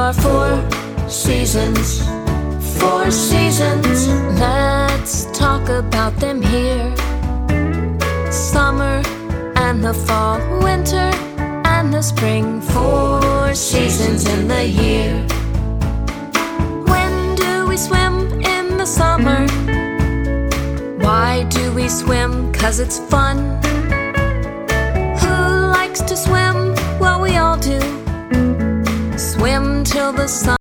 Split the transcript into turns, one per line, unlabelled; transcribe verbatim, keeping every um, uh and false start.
are four seasons, four seasons. Let's talk about them here. Summer and the fall, winter and the spring, four seasons in the year. When do we swim in the summer? Why do we swim? 'Cause it's fun. Who likes to swim? Well, we all do. Swim till the sun